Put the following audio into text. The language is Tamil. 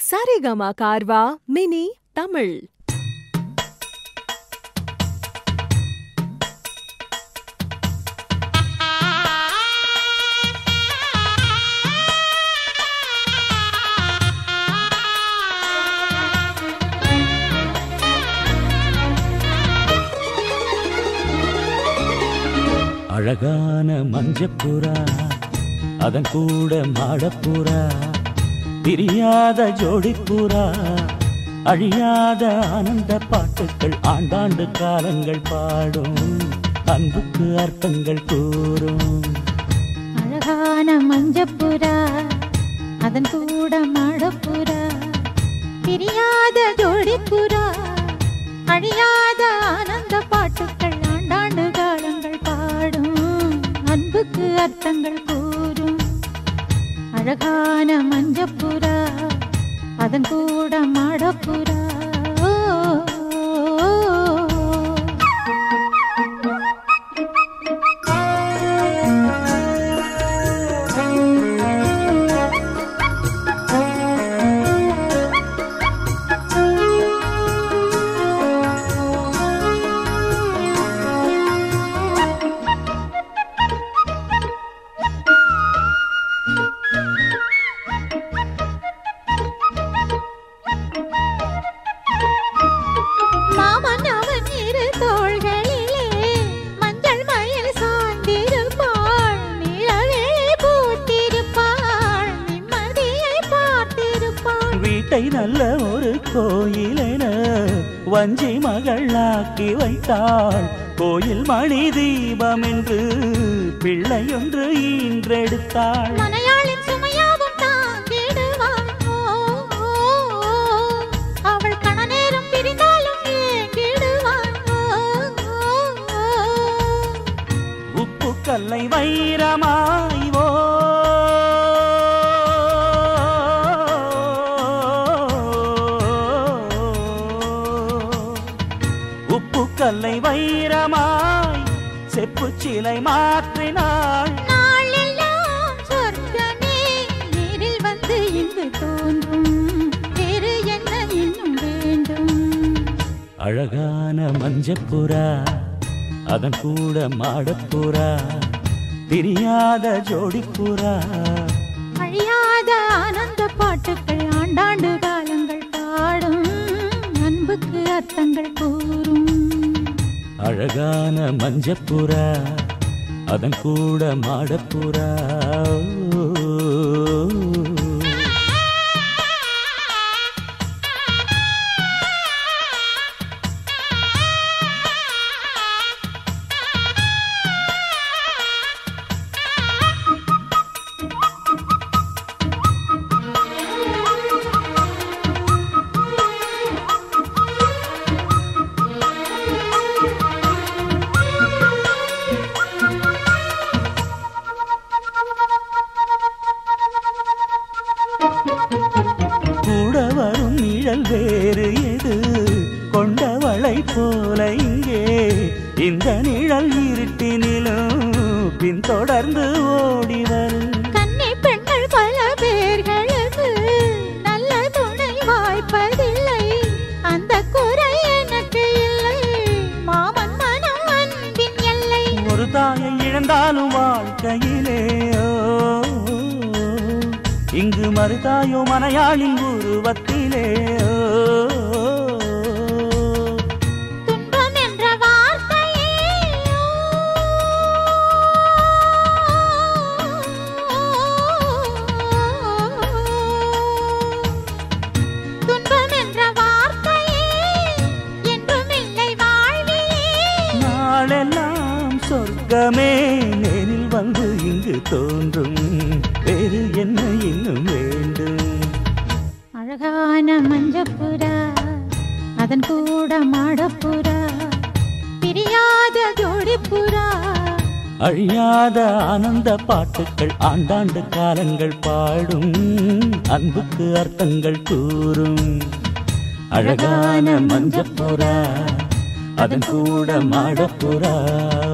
சரிகமா கார்வா மினி தமிழ். அழகான மஞ்சப்புறா அதன் கூட மாடப்புறா, பிரியாத ஜோடிப்புறா, அழியாத ஆனந்த பாட்டுக்கள் ஆண்டாண்டு காலங்கள் பாடும், அன்புக்கு அர்த்தங்கள் கூறும். அழகான மஞ்சப்புறா அதன் கூட மாடப்புறா, பிரியாத ஜோடிப்புறா, அழியாத ஆனந்த பாட்டுக்கள் ஆண்டாண்டு காலங்கள் பாடும், அன்புக்கு அர்த்தங்கள் கூறும். அழகான மஞ்சப்புறா அதன் கூட மாடப்புறா. நல்ல ஒரு கோயிலென வஞ்சி மகளாக்கி வைத்தாள், கோயில் மணி தீபம் என்று பிள்ளையொன்று ஈன்றெடுத்தாள். மனையாளின் சுமையாவும் தாங்கிடுவாள், அவள் கணநேரம் பிரிந்தாலும் ஏங்கிடுவாள். உப்பு கல்லை வைரமாய் கல்லை வைரமாய் செப்பு சிலை மாற்றினாள். நாளெல்லாம் சொர்க்கமே நேரில் வந்து இங்கு தோன்றும், வேறு என்ன இன்னும் வேண்டும். அழகான மஞ்சப்புறா அதன் கூட மாடப்புறா, பிரியாத ஜோடிப்புறா, அழியாத ஆனந்த பாட்டுக்கள் ஆண்டாண்டு காலங்கள் பாடும், அன்புக்கு அர்த்தங்கள் கூறும். அழகான மஞ்சப்புறா அதன் கூட மாடப்புறா. கூட வரும் நிழல் வேறு எது, கொண்டவளை போல இங்கே இந்த நிழல் இருட்டினிலும் பின்தொடர்ந்து ஓடி வரும். கன்னி பெண்கள் பல பேர்களுக்கு நல்ல துணை வாய்ப்பதில்லை, அந்த குறை எனக்கு இல்லை, மாமன் மனம் அன்பின் எல்லை. ஒரு தாயை இழந்தாலும் வாழ்க்கையிலே இங்கு மறுதாயோ மனையாளின் உருவத்திலே. துன்பம் என்ற வார்த்தையே துன்பம் என்ற வார்த்தையே என்றும் இல்லை வாழ்விலே. நாளெல்லாம் சொர்க்கமே நேரில் வந்து இங்கு தோன்றும், வேறு என்ன இன்னும் வேண்டும். அழகான மஞ்சப்புறா அதன் கூட மாடப்புறா, பிரியாத ஜோடிப்புறா, அழியாத ஆனந்த பாட்டுக்கள் ஆண்டாண்டு காலங்கள் பாடும், அன்புக்கு அர்த்தங்கள் கூறும். அழகான மஞ்சப்புறா அதன் கூட மாடப்புறா.